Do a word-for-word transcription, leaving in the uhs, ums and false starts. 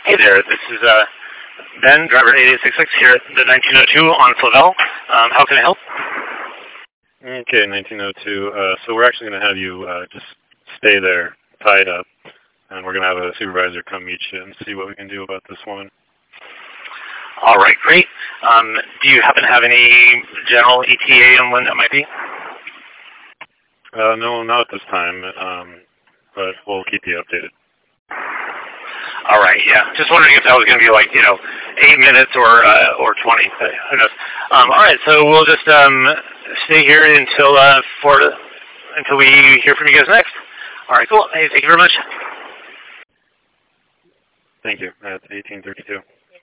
Hey there, this is uh, Ben, driver eight eight six six here at the nineteen oh two on Flavel. Um, how can I help? Okay, nineteen oh two. Uh, so we're actually going to have you uh, just stay there, tied up, and we're going to have a supervisor come meet you and see what we can do about this one. All right, great. Um, do you happen to have any general E T A on when that might be? Uh, no, not at this time, um, but we'll keep you updated. All right, yeah. Just wondering if that was going to be like, you know, eight minutes or uh, or twenty. But who knows? Um, all right, so we'll just um, stay here until uh, for until we hear from you guys next. All right, cool. Hey, thank you very much. Thank you. That's eighteen thirty-two.